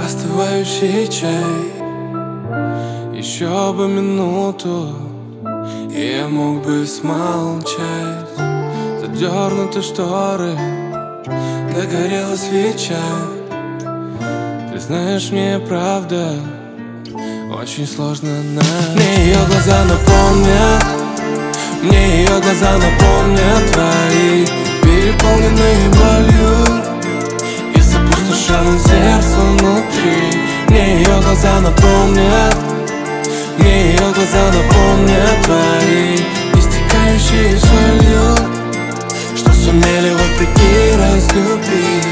остывающий чай. Еще бы минуту, и я мог бы смолчать. Задернуты шторы, догорела свеча. Ты знаешь, мне правда очень сложно Мне ее глаза напомнят, мне ее глаза напомнят твои, переполненные болью и с опустошенным сердцем внутри. Мне ее глаза напомнят, мне ее глаза напомнят твои, истекающие солью, что сумели вопреки разлюбить.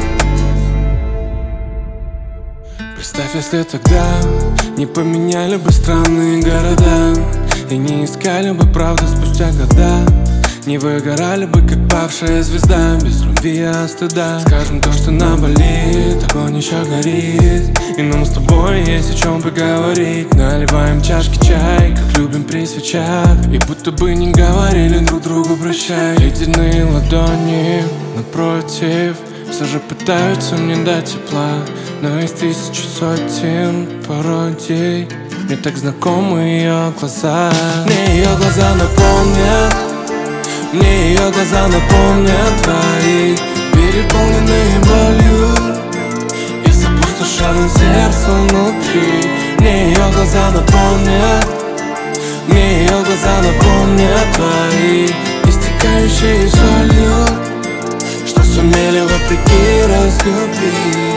Представь, если тогда не поменяли бы страны и города, и не искали бы правду спустя года, не выгорали бы, как павшая звезда, без любви и стыда. Скажем то, что наболит, огонь еще горит, и нам с тобой есть о чем поговорить. Наливаем чашки чай, как любим при свечах, и будто бы не говорили друг другу прощай. Ледяные ладони напротив все же пытаются мне дать тепла, но из тысячи сотен пародий мне так знакомы ее глаза. Мне ее глаза напомнят, мне ее глаза напомнят твои, переполненные болью и с опустошенным сердцем внутри. Мне ее глаза напомнят, мне ее глаза напомнят твои, истекающие солью, что сумели вопреки разлюбить.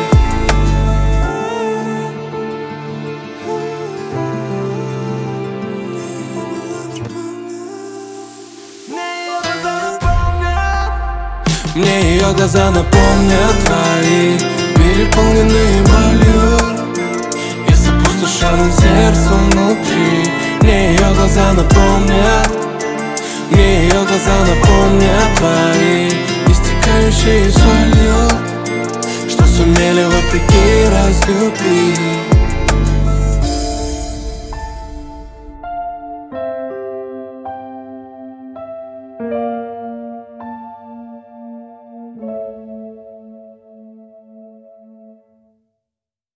Мне ее глаза напомнят твои, переполненные болью и с опустошенным сердцем внутри. Мне ее глаза напомнят, мне ее глаза напомнят твои, истекающие солью, что сумели вопреки разлюбить.